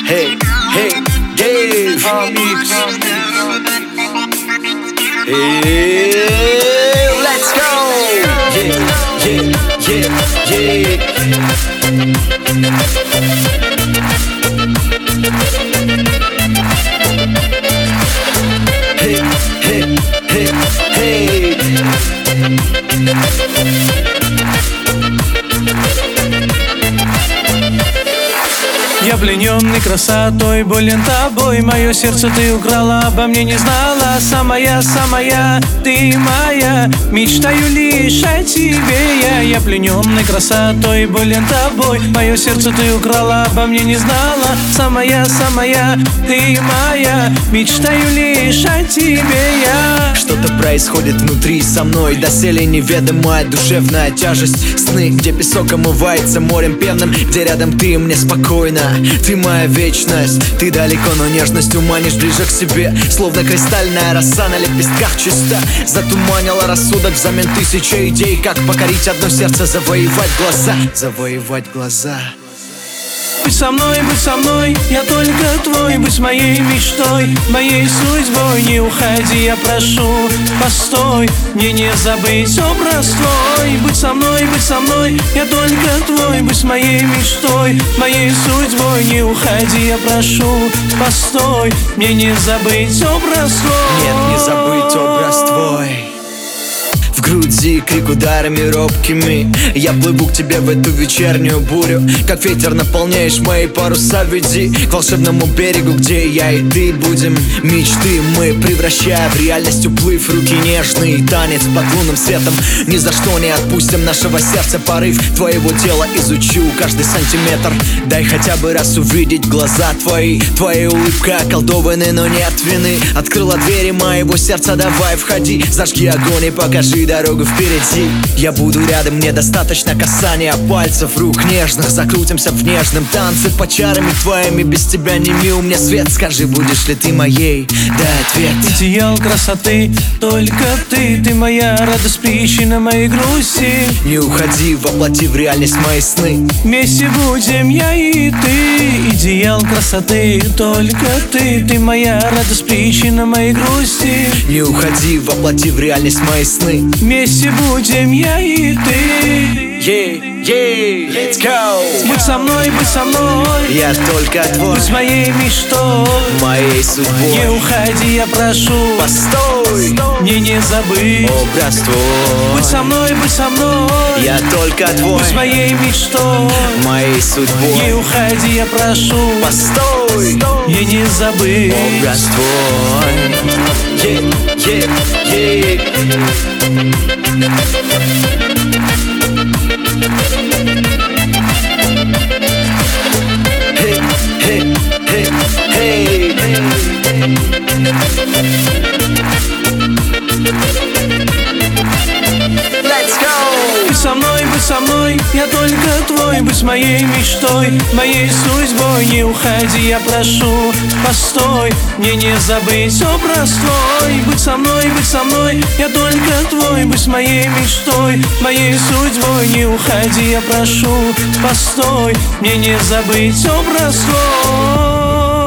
Hey, hey, Dave. Hey, let's go. Yeah, yeah, yeah, Hey, hey, hey, hey. Я плененный красотой, болен тобой. Мое сердце ты украла, обо мне не знала. Самая, самая, ты моя. Мечтаю лишь о тебе. Я плененный красотой, болен тобой. Мое сердце ты украла, обо мне не знала. Самая, самая, ты моя. Мечтаю лишь о тебе. Что-то происходит внутри со мной, доселе неведомая душевная тяжесть. Сны, где песок омывается морем пенным, где рядом ты, мне спокойно. Ты моя вечность, ты далеко, но нежностью манишь ближе к себе. Словно кристальная роса на лепестках чиста. Затуманила рассудок взамен тысячи идей. Как покорить одно сердце, завоевать глаза. Завоевать глаза. Будь со мной, я только твой. Будь моей мечтой, моей судьбой. Не уходи, я прошу, постой. Мне не забыть образ твой. Будь со мной, я только твой. Будь моей мечтой, моей судьбой. Не уходи, я прошу, постой. Мне не забыть образ твой. Нет, не забыть образ твой. В груди крик ударами робкими. Я плыву к тебе в эту вечернюю бурю. Как ветер наполняешь мои паруса. Веди к волшебному берегу, где я и ты будем. Мечты мы, превращая в реальность уплыв. Руки нежные, танец под лунным светом. Ни за что не отпустим нашего сердца порыв. Твоего тела изучу каждый сантиметр. Дай хотя бы раз увидеть глаза твои. Твоя улыбка околдованы, но нет вины. Открыла двери моего сердца, давай входи. Зажги огонь и покажи дорогу впереди. Я буду рядом, мне достаточно касания пальцев, рук нежных. Закрутимся в нежном танце под чарами твоими. Без тебя не мил мне свет. Скажи, будешь ли ты моей? Дай ответ. Идеал красоты, только ты. Ты моя радость, причина моей грусти. Не уходи, воплоти в реальность мои сны. Вместе будем я и ты. Идеал красоты, только ты. Ты моя радость, причина моей грусти. Не уходи, воплоти в реальность мои сны. Вместе будем я и ты. Yeah, yeah, let's go. Будь со мной, я только твой. будь моей мечтой, моей судьбой. не уходи, я прошу, постой. мне не забыть образ твой. Будь со мной, я только твой. будь моей мечтой, моей судьбой. не уходи, я прошу, постой. мне не забыть образ твой. Yeah, yeah, yeah. Hey, hey, hey, hey. Let's go. Будь со мной, я только твой. Будь моей мечтой, моей судьбой. Не уходи, я прошу, постой. Мне не забыть образ твой. Будь со мной, я только твой. Будь моей мечтой, моей судьбой. Не уходи, я прошу, постой. Мне не забыть образ твой.